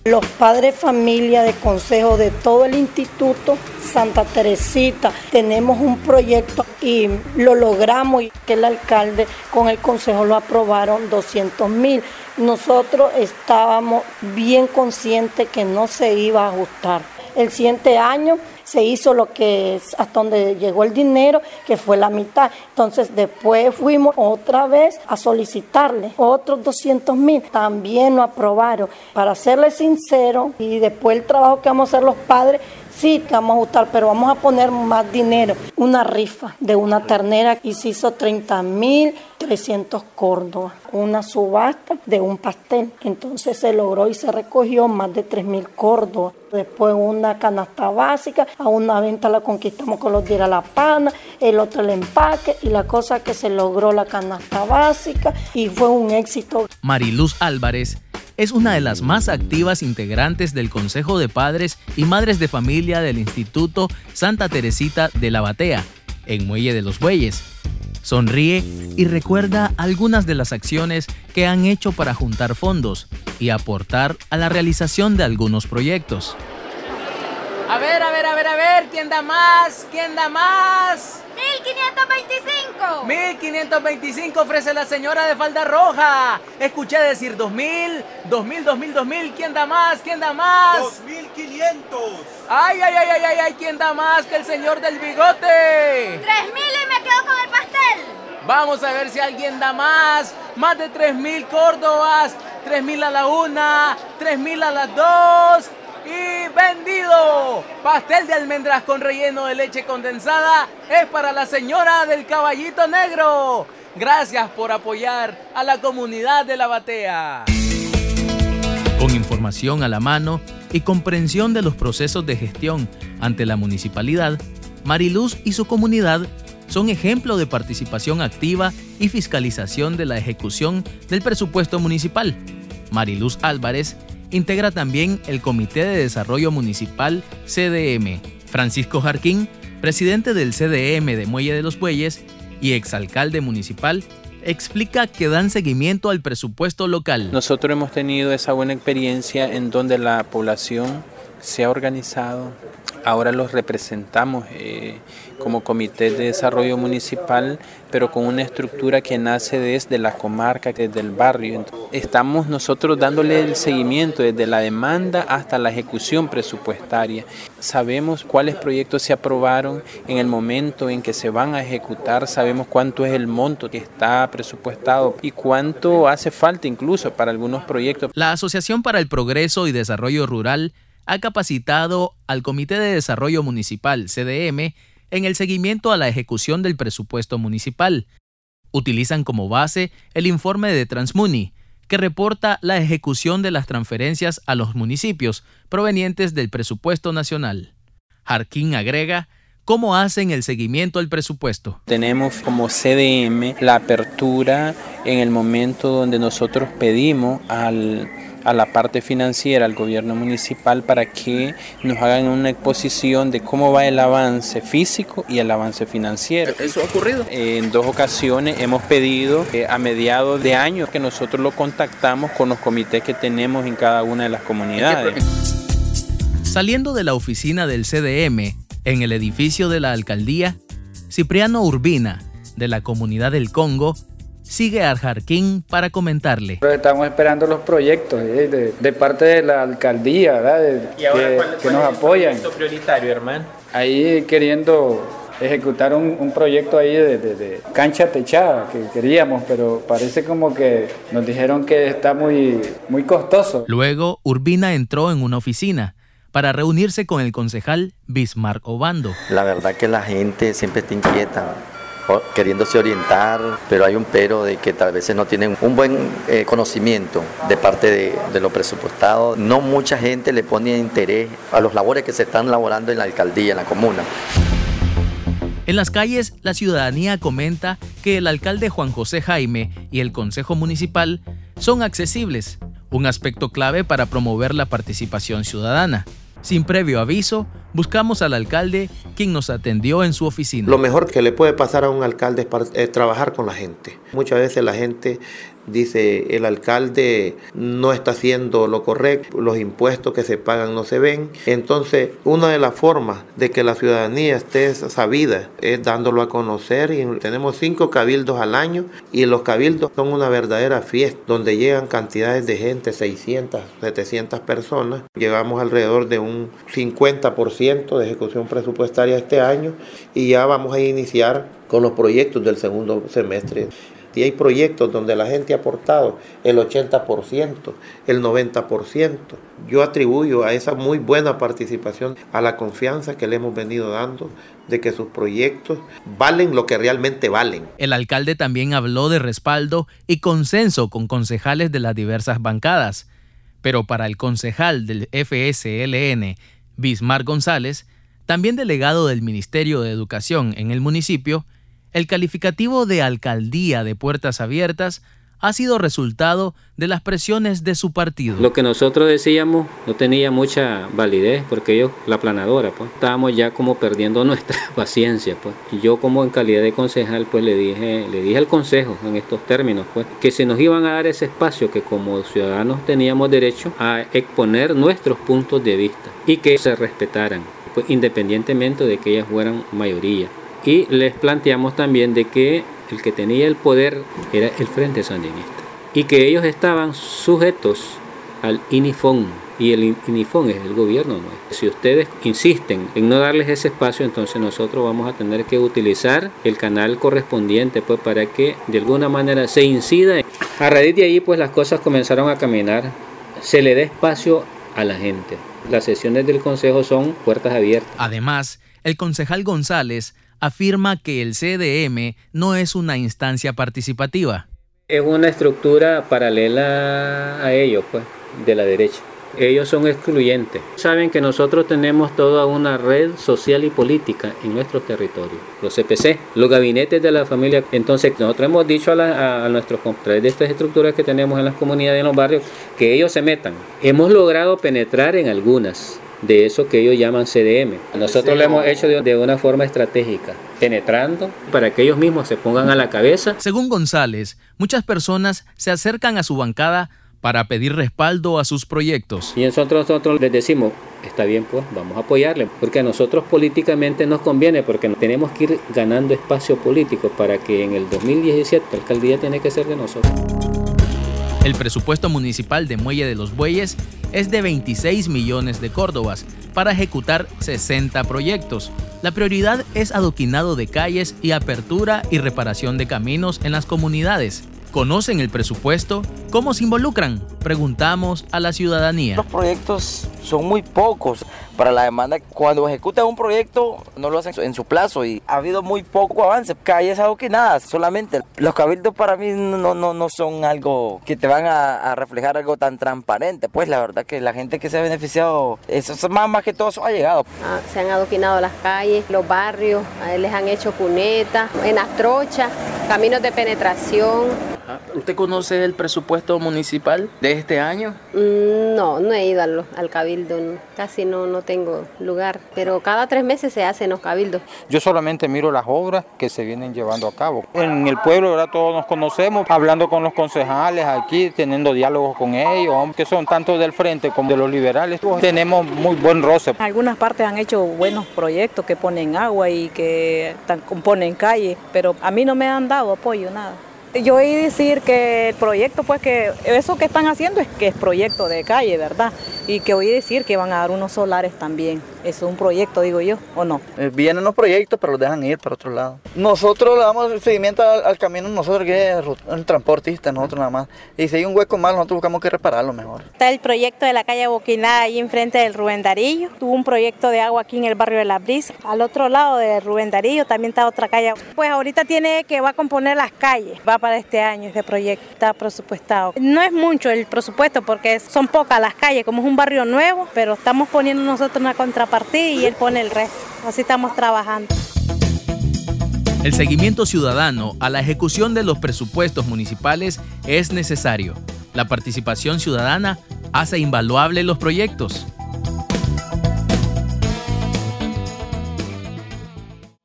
Los padres de familia de consejo de todo el Instituto Santa Teresita tenemos un proyecto y lo logramos, y que el alcalde con el consejo lo aprobaron 200,000. Nosotros estábamos bien conscientes que no se iba a ajustar. El siguiente año se hizo lo que es hasta donde llegó el dinero, que fue la mitad. Entonces después fuimos otra vez a solicitarle otros 200,000. También lo aprobaron. Para serles sincero, y después el trabajo que vamos a hacer los padres, sí, que vamos a ajustar, pero vamos a poner más dinero. Una rifa de una ternera y se hizo 30,300 córdobas. Una subasta de un pastel. Entonces se logró y se recogió más de 3,000 córdobas. Después una canasta básica, a una venta la conquistamos con los diera la pana, el otro el empaque, y la cosa que se logró la canasta básica y fue un éxito. Mariluz Álvarez es una de las más activas integrantes del Consejo de Padres y Madres de Familia del Instituto Santa Teresita de la Batea, en Muelle de los Bueyes. Sonríe y recuerda algunas de las acciones que han hecho para juntar fondos y aportar a la realización de algunos proyectos. A ver, ¿quién da más? ¿Quién da más? 1525. 1525 ofrece la señora de falda roja. Escuché decir 2000, 2000. ¿Quién da más? ¿Quién da más? 2500. Ay, ¿quién da más que el señor del bigote? 3000 y me quedo con el pastel. Vamos a ver si alguien da más. Más de 3,000 córdobas. 3,000 a la una, 3,000 a las dos. Y vendido. Pastel de almendras con relleno de leche condensada es para la señora del caballito negro. Gracias por apoyar a la comunidad de La Batea. Con información a la mano y comprensión de los procesos de gestión ante la municipalidad, Mariluz y su comunidad son ejemplo de participación activa y fiscalización de la ejecución del presupuesto municipal. Mariluz Álvarez integra también el Comité de Desarrollo Municipal CDM. Francisco Jarquín, presidente del CDM de Muelle de los Bueyes y exalcalde municipal, explica que dan seguimiento al presupuesto local. Nosotros hemos tenido esa buena experiencia en donde la población se ha organizado. Ahora los representamos como Comité de Desarrollo Municipal, pero con una estructura que nace desde la comarca, desde el barrio. Estamos nosotros dándole el seguimiento desde la demanda hasta la ejecución presupuestaria. Sabemos cuáles proyectos se aprobaron en el momento en que se van a ejecutar, sabemos cuánto es el monto que está presupuestado y cuánto hace falta incluso para algunos proyectos. La Asociación para el Progreso y Desarrollo Rural ha capacitado al Comité de Desarrollo Municipal, CDM, en el seguimiento a la ejecución del presupuesto municipal. Utilizan como base el informe de Transmuni, que reporta la ejecución de las transferencias a los municipios provenientes del presupuesto nacional. Jarquín agrega cómo hacen el seguimiento al presupuesto. Tenemos como CDM la apertura en el momento donde nosotros pedimos a la parte financiera, al gobierno municipal, para que nos hagan una exposición de cómo va el avance físico y el avance financiero. ¿Eso ha ocurrido? En 2 ocasiones hemos pedido a mediados de año que nosotros lo contactamos con los comités que tenemos en cada una de las comunidades. Saliendo de la oficina del CDM, en el edificio de la alcaldía, Cipriano Urbina, de la comunidad del Congo, sigue a Jarquín para comentarle. Estamos esperando los proyectos de parte de la alcaldía, ¿verdad? ¿Y ahora cuál nos es apoyan. el proyecto prioritario, hermano? Ahí queriendo ejecutar un proyecto ahí de cancha techada que queríamos, pero parece como que nos dijeron que está muy costoso. Luego, Urbina entró en una oficina para reunirse con el concejal Bismarck Obando. La verdad que la gente siempre está inquieta, queriéndose orientar, pero hay un pero de que tal vez no tienen un buen conocimiento de parte de lo presupuestado. No mucha gente le pone interés a los labores que se están laborando en la alcaldía, en la comuna. En las calles, la ciudadanía comenta que el alcalde Juan José Jaime y el Consejo Municipal son accesibles, un aspecto clave para promover la participación ciudadana. Sin previo aviso, buscamos al alcalde, quien nos atendió en su oficina. Lo mejor que le puede pasar a un alcalde es trabajar con la gente. Muchas veces la gente Dice, el alcalde no está haciendo lo correcto, los impuestos que se pagan no se ven. Entonces, una de las formas de que la ciudadanía esté sabida es dándolo a conocer, y tenemos 5 cabildos al año, y los cabildos son una verdadera fiesta donde llegan cantidades de gente, 600, 700 personas. Llegamos alrededor de un 50% de ejecución presupuestaria este año, y ya vamos a iniciar con los proyectos del segundo semestre. Y hay proyectos donde la gente ha aportado el 80%, el 90%. Yo atribuyo a esa muy buena participación a la confianza que le hemos venido dando de que sus proyectos valen lo que realmente valen. El alcalde también habló de respaldo y consenso con concejales de las diversas bancadas. Pero para el concejal del FSLN, Bismar González, también delegado del Ministerio de Educación en el municipio, el calificativo de alcaldía de puertas abiertas ha sido resultado de las presiones de su partido. Lo que nosotros decíamos no tenía mucha validez porque ellos, la planadora, pues, estábamos ya como perdiendo nuestra paciencia, pues. Y yo como en calidad de concejal, pues le dije al consejo en estos términos, pues, que se nos iban a dar ese espacio que como ciudadanos teníamos derecho a exponer nuestros puntos de vista y que se respetaran, pues, independientemente de que ellas fueran mayoría. Y les planteamos también de que el que tenía el poder era el Frente Sandinista y que ellos estaban sujetos al INIFON, y el INIFON es el gobierno nuestro. Si ustedes insisten en no darles ese espacio, entonces nosotros vamos a tener que utilizar el canal correspondiente, pues, para que de alguna manera se incida. A raíz de ahí, pues, las cosas comenzaron a caminar, se le da espacio a la gente. Las sesiones del consejo son puertas abiertas. Además, el concejal González afirma que el CDM no es una instancia participativa. Es una estructura paralela a ellos, pues, de la derecha. Ellos son excluyentes. Saben que nosotros tenemos toda una red social y política en nuestros territorios. Los CPC, los gabinetes de la familia. Entonces, nosotros hemos dicho a nuestros compañeros de estas estructuras que tenemos en las comunidades y en los barrios que ellos se metan. Hemos logrado penetrar en algunas de eso que ellos llaman CDM. Nosotros lo hemos hecho de una forma estratégica, penetrando para que ellos mismos se pongan a la cabeza. Según González, muchas personas se acercan a su bancada para pedir respaldo a sus proyectos. Y nosotros les decimos, está bien, pues vamos a apoyarle, porque a nosotros políticamente nos conviene, porque tenemos que ir ganando espacio político para que en el 2017 la alcaldía tiene que ser de nosotros. El presupuesto municipal de Muelle de los Bueyes es de 26 millones de córdobas para ejecutar 60 proyectos. La prioridad es adoquinado de calles y apertura y reparación de caminos en las comunidades. ¿Conocen el presupuesto? ¿Cómo se involucran? Preguntamos a la ciudadanía. Los proyectos son muy pocos para la demanda. Cuando ejecutan un proyecto no lo hacen en su plazo y ha habido muy poco avance. Calles adoquinadas solamente. Los cabildos para mí no son algo que te van a reflejar algo tan transparente. Pues la verdad que la gente que se ha beneficiado, eso es más que todo eso ha llegado. Se han adoquinado las calles, los barrios, les han hecho cunetas, en las trochas, caminos de penetración. ¿Usted conoce el presupuesto municipal de este año? No he ido al cabildo, casi no tengo lugar, pero cada 3 meses se hacen los cabildos. Yo solamente miro las obras que se vienen llevando a cabo. En el pueblo, ¿verdad? Todos nos conocemos, hablando con los concejales aquí, teniendo diálogos con ellos, que son tanto del frente como de los liberales. Tenemos muy buen roce. En algunas partes han hecho buenos proyectos que ponen agua y que componen calles, pero a mí no me han dado apoyo, nada. Yo oí decir que el proyecto, pues que eso que están haciendo es que es proyecto de calle, ¿verdad? Y que oí decir que van a dar unos solares también. Eso es un proyecto, digo yo, ¿o no? Vienen los proyectos, pero los dejan ir para otro lado. Nosotros le damos seguimiento al camino, nosotros que es el transportista, nosotros nada más. Y si hay un hueco mal, nosotros buscamos que repararlo mejor. Está el proyecto de la calle Boquinada, ahí enfrente del Rubén Darillo. Tuvo un proyecto de agua aquí en el barrio de La Brisa. Al otro lado de Rubén Darillo también está otra calle. Pues ahorita va a componer las calles. Va para este año ese proyecto, está presupuestado. No es mucho el presupuesto porque son pocas las calles, como es un barrio nuevo, pero estamos poniendo nosotros una contrapartida y él pone el resto. Así estamos trabajando. El seguimiento ciudadano a la ejecución de los presupuestos municipales es necesario. La participación ciudadana hace invaluables los proyectos.